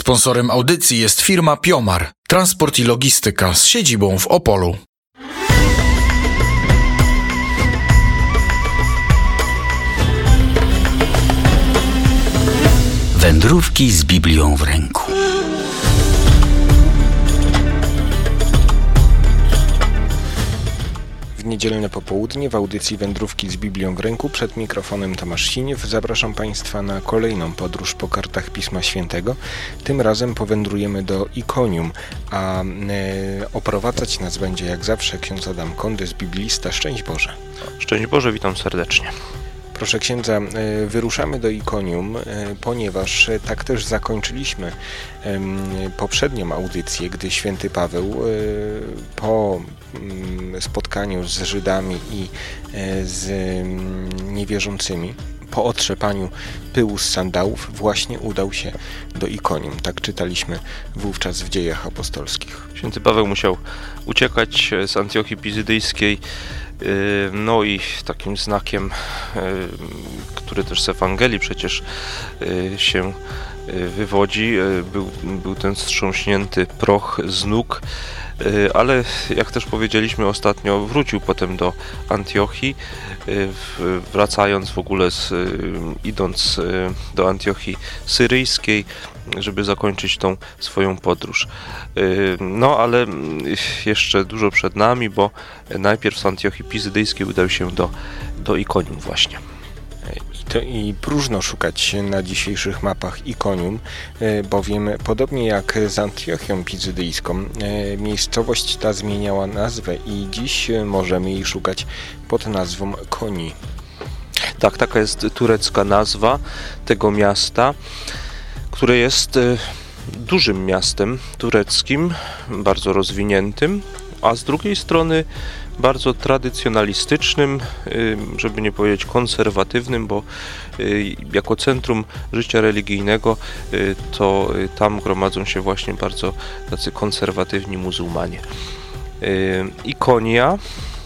Sponsorem audycji jest firma Piomar, transport i logistyka z siedzibą w Opolu. Wędrówki z Biblią w ręku. W niedzielne popołudnie w audycji Wędrówki z Biblią w ręku przed mikrofonem Tomasz Siniew zapraszam Państwa na kolejną podróż po kartach Pisma Świętego. Tym razem powędrujemy do Ikonium, a oprowadzać nas będzie jak zawsze ksiądz Adam Kondys, biblista. Szczęść Boże. Szczęść Boże, witam serdecznie. Proszę księdza, wyruszamy do Ikonium, ponieważ tak też zakończyliśmy poprzednią audycję, gdy święty Paweł po spotkaniu z Żydami i z niewierzącymi, po otrzepaniu pyłu z sandałów, właśnie udał się do Ikonium. Tak czytaliśmy wówczas w Dziejach Apostolskich. Święty Paweł musiał uciekać z Antiochii Pizydyjskiej. No i takim znakiem, który też z Ewangelii przecież się wywodzi, był ten wstrząśnięty proch z nóg, ale jak też powiedzieliśmy ostatnio, wrócił potem do Antiochii, wracając w ogóle, idąc do Antiochii Syryjskiej, żeby zakończyć tą swoją podróż. No ale jeszcze dużo przed nami, bo najpierw z Antiochii Pizydyjskiej udał się do Ikonium właśnie. I próżno szukać na dzisiejszych mapach Ikonium, bowiem podobnie jak z Antiochią Pizydyjską, miejscowość ta zmieniała nazwę i dziś możemy jej szukać pod nazwą Koni. Tak, taka jest turecka nazwa tego miasta, które jest dużym miastem tureckim, bardzo rozwiniętym, a z drugiej strony bardzo tradycjonalistycznym, żeby nie powiedzieć konserwatywnym, bo jako centrum życia religijnego to tam gromadzą się właśnie bardzo tacy konserwatywni muzułmanie. Ikonia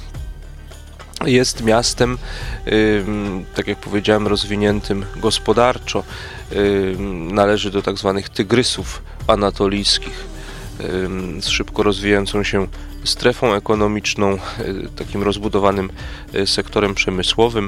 jest miastem, tak jak powiedziałem, rozwiniętym gospodarczo. Należy do tak zwanych tygrysów anatolijskich, z szybko rozwijającą się strefą ekonomiczną, takim rozbudowanym sektorem przemysłowym.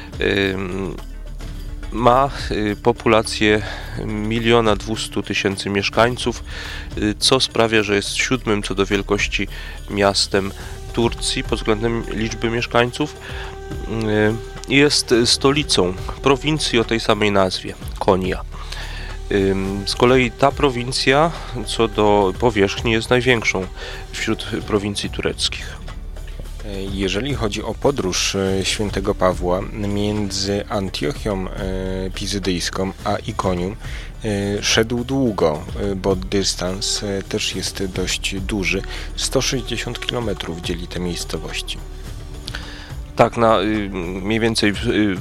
Ma populację 1 200 000 mieszkańców, co sprawia, że jest 7. co do wielkości miastem Turcji pod względem liczby mieszkańców. Jest stolicą prowincji o tej samej nazwie, Konia. Z kolei ta prowincja co do powierzchni jest największą wśród prowincji tureckich. Jeżeli chodzi o podróż świętego Pawła między Antiochią Pizydyjską a Ikonium, szedł długo, bo dystans też jest dość duży. 160 km dzieli te miejscowości. Tak, na mniej więcej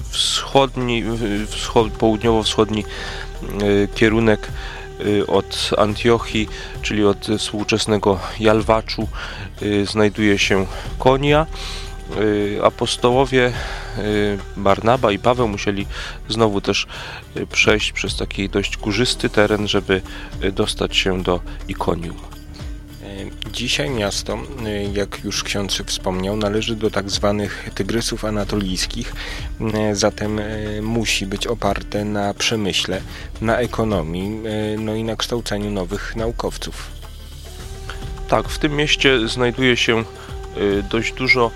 południowo-wschodni kierunek od Antiochii, czyli od współczesnego Jalwaczu, znajduje się Konia. Apostołowie Barnaba i Paweł musieli znowu też przejść przez taki dość górzysty teren, żeby dostać się do Ikonium. Dzisiaj miasto, jak już ksiądz wspomniał, należy do tak zwanych tygrysów anatolijskich, zatem musi być oparte na przemyśle, na ekonomii, no i na kształceniu nowych naukowców. Tak, w tym mieście znajduje się dość dużo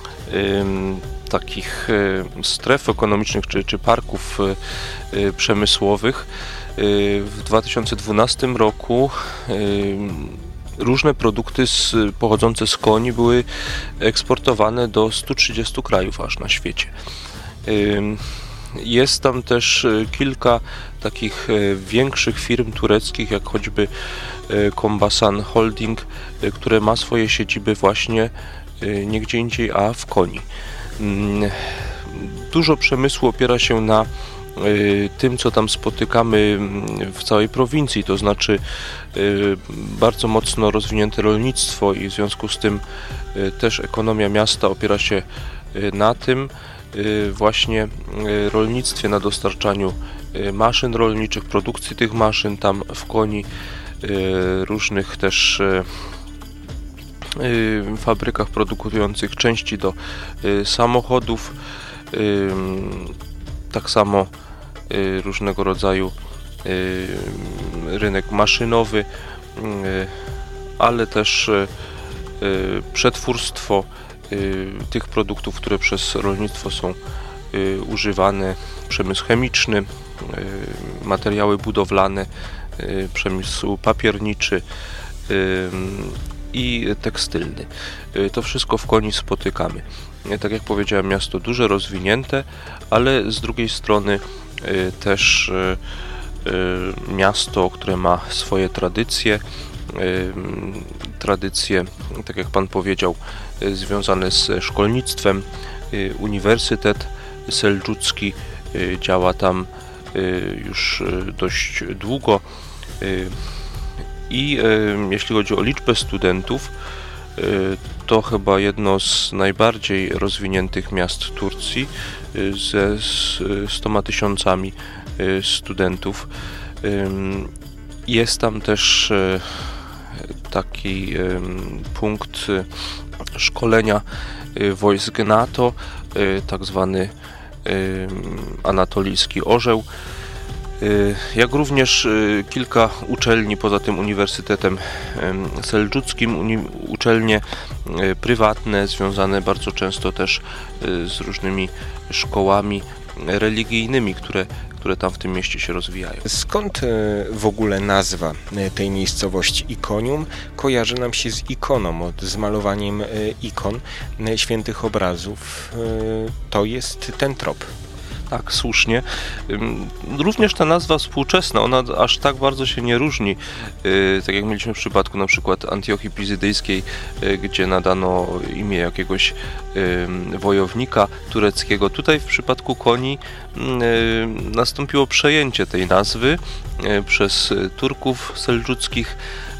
takich stref ekonomicznych czy parków przemysłowych. W 2012 roku różne produkty pochodzące z koni były eksportowane do 130 krajów aż na świecie. Jest tam też kilka takich większych firm tureckich, jak choćby Kombasan Holding, które ma swoje siedziby właśnie nie gdzie indziej, a w Koni. Dużo przemysłu opiera się na tym, co tam spotykamy w całej prowincji, to znaczy bardzo mocno rozwinięte rolnictwo i w związku z tym też ekonomia miasta opiera się na tym właśnie rolnictwie, na dostarczaniu maszyn rolniczych, produkcji tych maszyn tam w Koni, różnych też fabrykach produkujących części do samochodów, tak samo różnego rodzaju rynek maszynowy, ale też przetwórstwo tych produktów, które przez rolnictwo są używane, przemysł chemiczny, materiały budowlane, przemysł papierniczy i tekstylny. To wszystko w Koni spotykamy. Tak jak powiedziałem, miasto duże, rozwinięte, ale z drugiej strony też miasto, które ma swoje tradycje, tak jak Pan powiedział, związane z szkolnictwem. Uniwersytet Seldżucki działa tam już dość długo i jeśli chodzi o liczbę studentów, to chyba jedno z najbardziej rozwiniętych miast Turcji ze 100 tysiącami studentów. Jest tam też taki punkt szkolenia wojsk NATO, tak zwany Anatolijski Orzeł, jak również kilka uczelni poza tym Uniwersytetem Seldżuckim, uczelnie prywatne związane bardzo często też z różnymi szkołami religijnymi, które tam w tym mieście się rozwijają. Skąd w ogóle nazwa tej miejscowości Ikonium kojarzy nam się z ikoną, z malowaniem ikon, świętych obrazów? To jest ten trop. Tak, słusznie. Również ta nazwa współczesna, ona aż tak bardzo się nie różni, tak jak mieliśmy w przypadku na przykład Antiochii Pizydyjskiej, gdzie nadano imię jakiegoś wojownika tureckiego. Tutaj w przypadku Koni nastąpiło przejęcie tej nazwy przez Turków seldżuckich,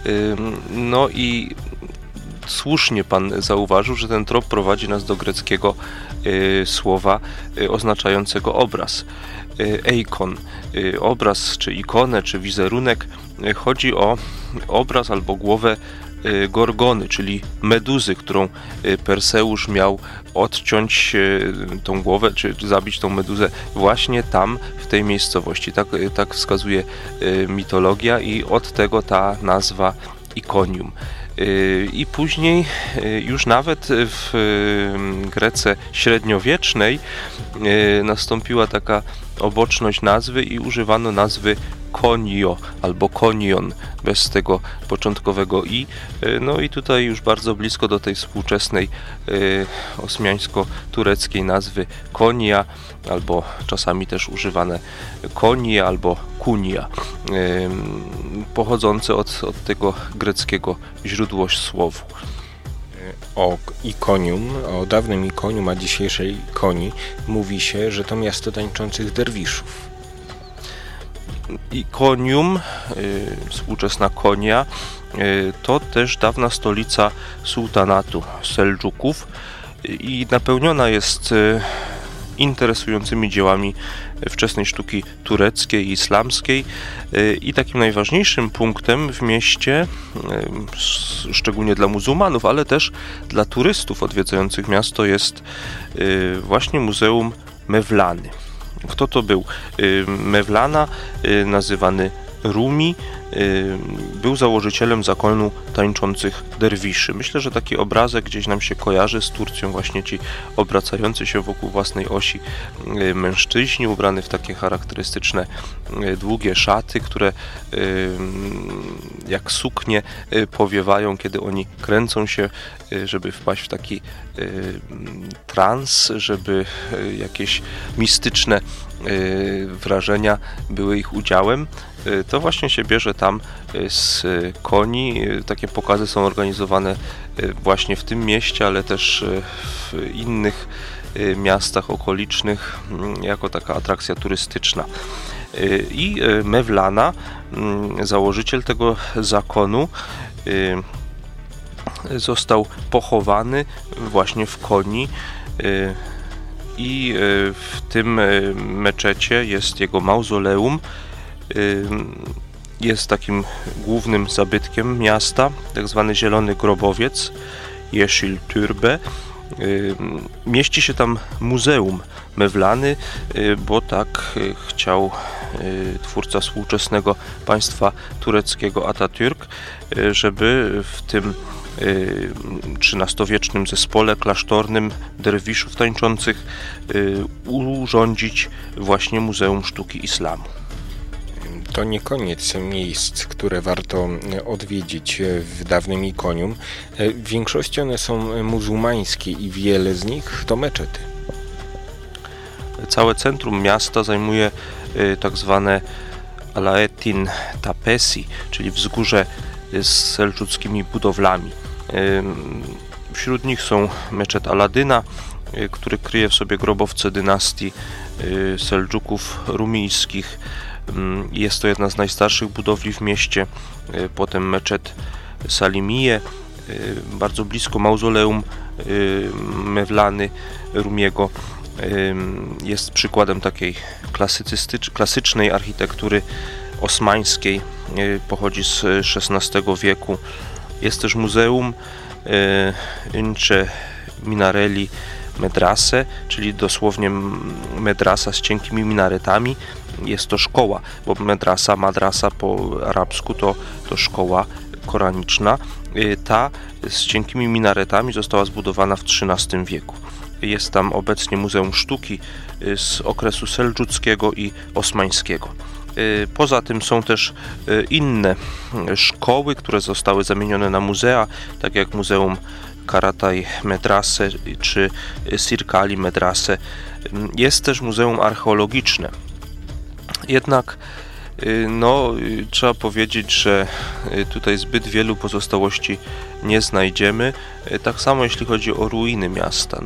no i słusznie Pan zauważył, że ten trop prowadzi nas do greckiego słowa oznaczającego obraz. Eikon, obraz, czy ikonę, czy wizerunek. Chodzi o obraz albo głowę Gorgony, czyli meduzy, którą Perseusz miał odciąć tą głowę, czy zabić tą meduzę właśnie tam, w tej miejscowości. Tak wskazuje mitologia i od tego ta nazwa Ikonium. I później już nawet w Grece średniowiecznej nastąpiła taka oboczność nazwy i używano nazwy Konio albo Konion bez tego początkowego i. No i tutaj już bardzo blisko do tej współczesnej osmiańsko-tureckiej nazwy Konia, albo czasami też używane Konia albo Kunia, pochodzące od tego greckiego źródła słowu. O Ikonium, o dawnym Ikonium, a dzisiejszej Koni mówi się, że to miasto tańczących derwiszów. Ikonium, współczesna Konia, to też dawna stolica sułtanatu Seldżuków i napełniona jest interesującymi dziełami wczesnej sztuki tureckiej i islamskiej i takim najważniejszym punktem w mieście, szczególnie dla muzułmanów, ale też dla turystów odwiedzających miasto, jest właśnie Muzeum Mevlany. Kto to był? Mevlana, nazywany Rumi, był założycielem zakonu tańczących derwiszy. Myślę, że taki obrazek gdzieś nam się kojarzy z Turcją, właśnie ci obracający się wokół własnej osi mężczyźni, ubrani w takie charakterystyczne długie szaty, które jak suknie powiewają, kiedy oni kręcą się, żeby wpaść w taki trans, żeby jakieś mistyczne wrażenia były ich udziałem. To właśnie się bierze tam z Koni. Takie pokazy są organizowane właśnie w tym mieście, ale też w innych miastach okolicznych jako taka atrakcja turystyczna. I Mevlana, założyciel tego zakonu, został pochowany właśnie w Koni i w tym meczecie jest jego mauzoleum. Jest takim głównym zabytkiem miasta, tak zwany Zielony Grobowiec, Yeşil Türbe. Mieści się tam Muzeum Mevlany, bo tak chciał twórca współczesnego państwa tureckiego Atatürk, żeby w tym XIII-wiecznym zespole klasztornym derwiszów tańczących urządzić właśnie Muzeum Sztuki Islamu. To nie koniec miejsc, które warto odwiedzić w dawnym Ikonium. W większości one są muzułmańskie i wiele z nich to meczety. Całe centrum miasta zajmuje tak zwane Alaaeddin Tepesi, czyli wzgórze z selczuckimi budowlami. Wśród nich są meczet Aladyna, który kryje w sobie grobowce dynastii Selczuków rumijskich. Jest to jedna z najstarszych budowli w mieście. Potem meczet Salimiye, bardzo blisko mauzoleum Mevlany Rumiego. Jest przykładem takiej klasycznej architektury osmańskiej, pochodzi z XVI wieku. Jest też muzeum Ince Minarelli Medrase, czyli dosłownie medrasa z cienkimi minaretami. Jest to szkoła, bo madrasa po arabsku to szkoła koraniczna. Ta z cienkimi minaretami została zbudowana w XIII wieku. Jest tam obecnie Muzeum Sztuki z okresu seldżuckiego i osmańskiego. Poza tym są też inne szkoły, które zostały zamienione na muzea, tak jak Muzeum Karatay Medrase czy Sirkali Medrase. Jest też muzeum archeologiczne. Jednak trzeba powiedzieć, że tutaj zbyt wielu pozostałości nie znajdziemy. Tak samo jeśli chodzi o ruiny miasta.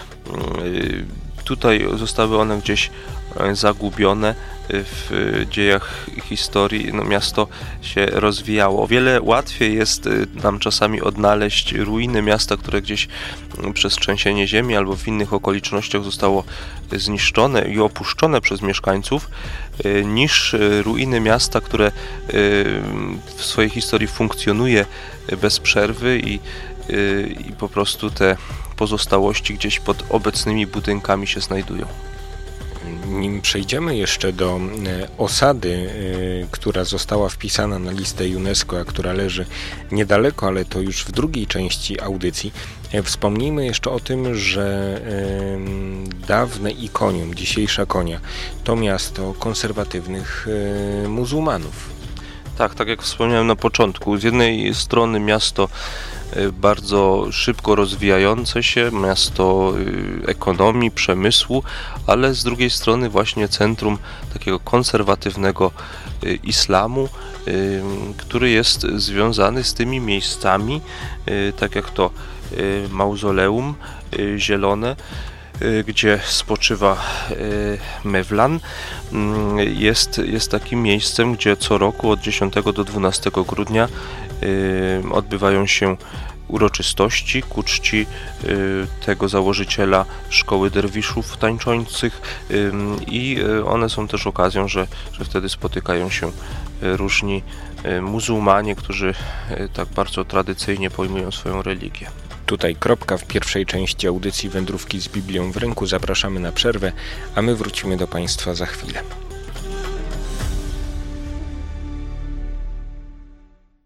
Tutaj zostały one gdzieś zagubione w dziejach historii. Miasto się rozwijało. O wiele łatwiej jest nam czasami odnaleźć ruiny miasta, które gdzieś przez trzęsienie ziemi albo w innych okolicznościach zostało zniszczone i opuszczone przez mieszkańców, niż ruiny miasta, które w swojej historii funkcjonuje bez przerwy i po prostu te pozostałości gdzieś pod obecnymi budynkami się znajdują. Nim przejdziemy jeszcze do osady, która została wpisana na listę UNESCO, a która leży niedaleko, ale to już w drugiej części audycji, wspomnijmy jeszcze o tym, że dawne Ikonium, dzisiejsza Konia, to miasto konserwatywnych muzułmanów. Tak jak wspomniałem na początku, z jednej strony miasto bardzo szybko rozwijające się, miasto ekonomii, przemysłu, ale z drugiej strony właśnie centrum takiego konserwatywnego islamu, który jest związany z tymi miejscami, tak jak to mauzoleum zielone, gdzie spoczywa Mevlan, jest takim miejscem, gdzie co roku od 10 do 12 grudnia odbywają się uroczystości ku czci tego założyciela szkoły derwiszów tańczących i one są też okazją, że wtedy spotykają się różni muzułmanie, którzy tak bardzo tradycyjnie pojmują swoją religię. Tutaj kropka w pierwszej części audycji Wędrówki z Biblią w ręku. Zapraszamy na przerwę, a my wrócimy do Państwa za chwilę.